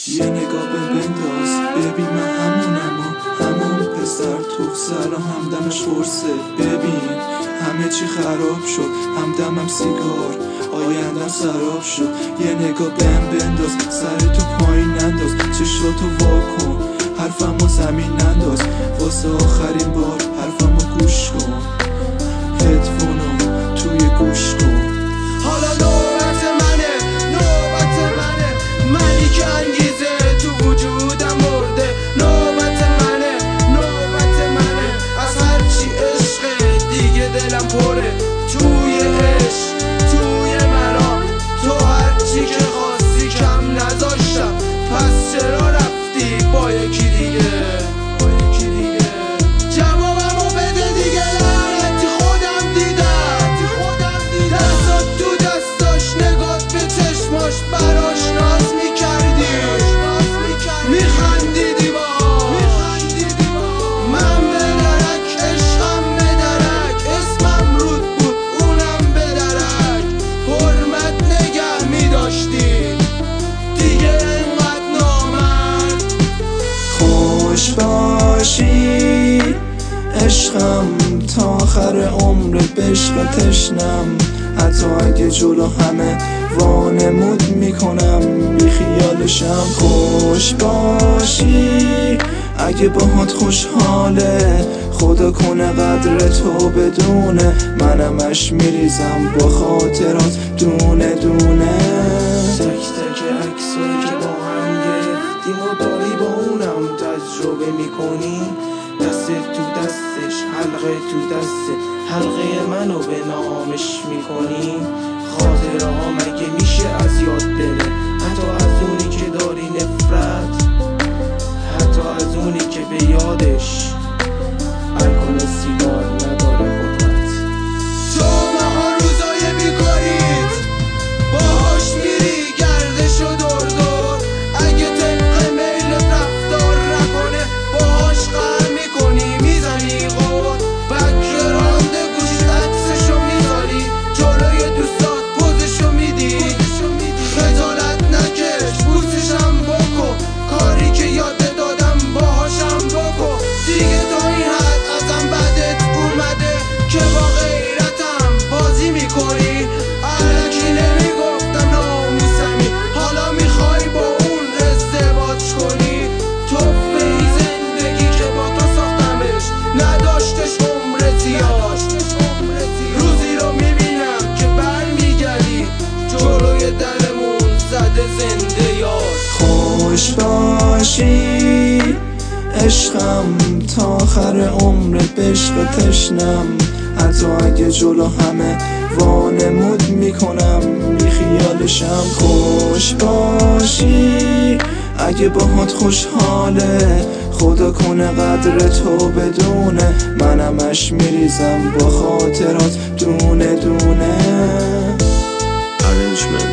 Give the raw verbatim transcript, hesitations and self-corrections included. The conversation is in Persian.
یه نگاه به بنداز ببین من همونم و همون پسر تو سر همدمش خورسه. ببین همه چی خراب شد، همدمم سیگار، آیندم سراب شد. یه نگاه بهم بنداز، سر تو پایین ننداز، چشاتو واکن، حرفمو زمین ننداز. واسه آخرین بار حرفمو گوش کن، هدفونو توی گوش کن. حالا نوبت منه، نوبت منه، منی که انگیزه تو وجودم مرده. نوبت منه، نوبت منه، از هرچی عشقه دیگه دلم پره. توی عشق، توی مرام، تو هرچی که خواستی کم نذاشتم. پس چرا رفتی با یکی دیگه؟ با یکی دیگه جوابمو بده دیگه، لعنتی خودم دیدم، خودم دیدم. دستات تو دستاش، نگات به چشماش، براش ناز میکردی، میخندیدی باش. من به درک، عشقم به درک، اسمم رود بود اونم به درک. حرمت نگه میداشتی دیگه انقدر نامرد. خوش باشی عشقم، تا آخر عمر بشق تشنم. حتی اگه جلو همه وانمود میکنم، بی خیالشم. خوش باشی اگه باهات خوشحاله، خدا کنه قدر تو بدونه. منمش میریزم با خاطرات دونه دونه. تک تک عکسایی که با هم گرفتیم و داری با اونم تجربه میکنی. دست تو دستش، حلقه تو دست حلقه منو به نامش میکنی. خاطره ها مگه میشه از یاد بره؟ حتی از اونی که داری نفرت، حتی از اونی که به یادش الکل و سیگار نداره قدرت. تو ماها روزای بیکاریت باهاش میری گردش و دور دور. اگه طبق میلت رفتار نکنه، باهاش قهر میکنی، میزنی قور. بک‌گراند گوشی عکسشو میذاری، جلوی دوستات پوزشو میدی. خجالت نکش، بوسشم بکن، کاری که یاد دادم باهاشم بکن. دیگه تا این حد ازم بدت اومده که با غیرتم بازی میکنی. الکی نمیگفتم ناموسمی، حالا میخوای با اون ازدواج کنی. توفه ای زندگی که با تو ساختمش، نداشتش عمر زیاد. روزی رو میبینم که بر میگردی، جلوی درمون زده زنده یاد. خوش باشی عشقم، تا آخر عمر بشق تشنم. حتی اگه جلو همه وانمود میکنم، بی خیالشم. خوش باشی اگه باهات خوشحاله، خدا کنه قدر تو بدونه. منمش میریزم با خاطرات دونه دونه. Arrangement